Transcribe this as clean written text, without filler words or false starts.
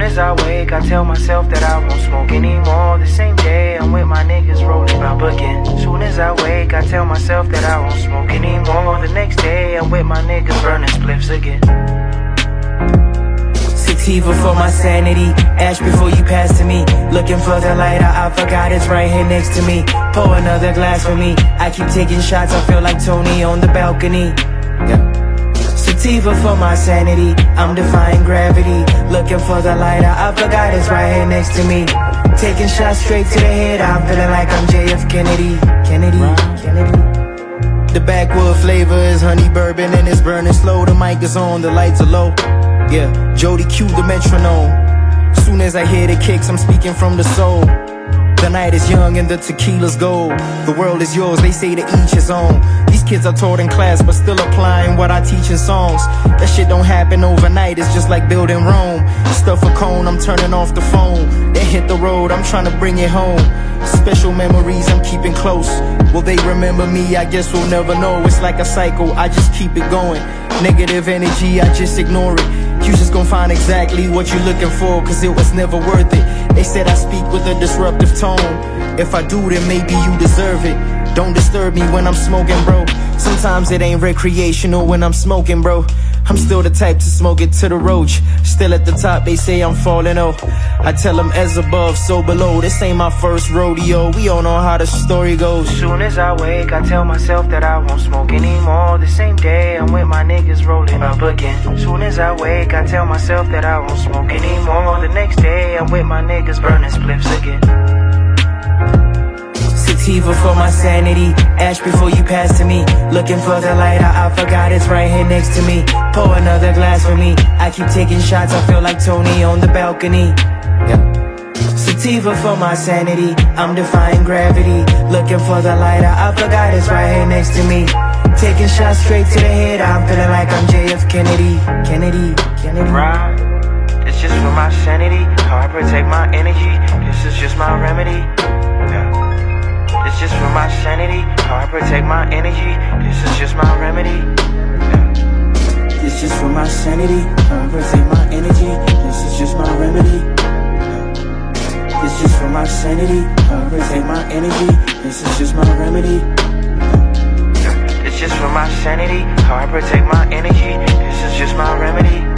as I wake, I tell myself that I won't smoke anymore. The same day, I'm with my niggas rolling up again. Soon as I wake, I tell myself that I won't smoke anymore. The next day, I'm with my niggas burning spliffs again. Sativa for my sanity, ash before you pass to me. Looking for the lighter, I forgot it's right here next to me. Pour another glass for me, I keep taking shots, I feel like Tony on the balcony. Sativa for my sanity, I'm defying gravity. Looking for the lighter, I forgot it's right here next to me. Taking shots straight to the head, I'm feeling like I'm JF Kennedy. The backwood flavor is honey bourbon and it's burning slow. The mic is on, the lights are low. Yeah, Jody Q the metronome. Soon as I hear the kicks, I'm speaking from the soul. The night is young and the tequila's gold. The world is yours, they say to each his own. These kids are taught in class but still applying what I teach in songs. That shit don't happen overnight, it's just like building Rome. Stuff a cone, I'm turning off the phone. Then hit the road, I'm trying to bring it home. Special memories I'm keeping close. Will they remember me? I guess we'll never know. It's like a cycle, I just keep it going. Negative energy, I just ignore it. You just gon' find exactly what you're looking for, cause it was never worth it. They said I speak with a disruptive tone. If I do, then maybe you deserve it. Don't disturb me when I'm smoking, bro. Sometimes it ain't recreational when I'm smoking, bro. I'm still the type to smoke it to the roach. Still at the top, they say I'm falling off. I tell them as above, so below. This ain't my first rodeo, we all know how the story goes. Soon as I wake, I tell myself that I won't smoke anymore. The same day, I'm with my niggas rolling up again. Soon as I wake, I tell myself that I won't smoke anymore. The next day, I'm with my niggas burning spliffs again. Sativa for my sanity, ash before you pass to me. Looking for the lighter, I forgot it's right here next to me. Pour another glass for me, I keep taking shots, I feel like Tony on the balcony. Sativa for my sanity, I'm defying gravity. Looking for the lighter, I forgot it's right here next to me. Taking shots straight to the head, I'm feeling like I'm JF Kennedy. Right, it's just for my sanity, how I protect my energy. This is just my remedy. It's just for my sanity, how I protect my energy. This is just my remedy. It's just for my sanity, how I protect my energy. This is just my remedy. It's just for my sanity, how I protect my energy. This is just my remedy. It's just for my sanity, how I protect my energy. This is just my remedy.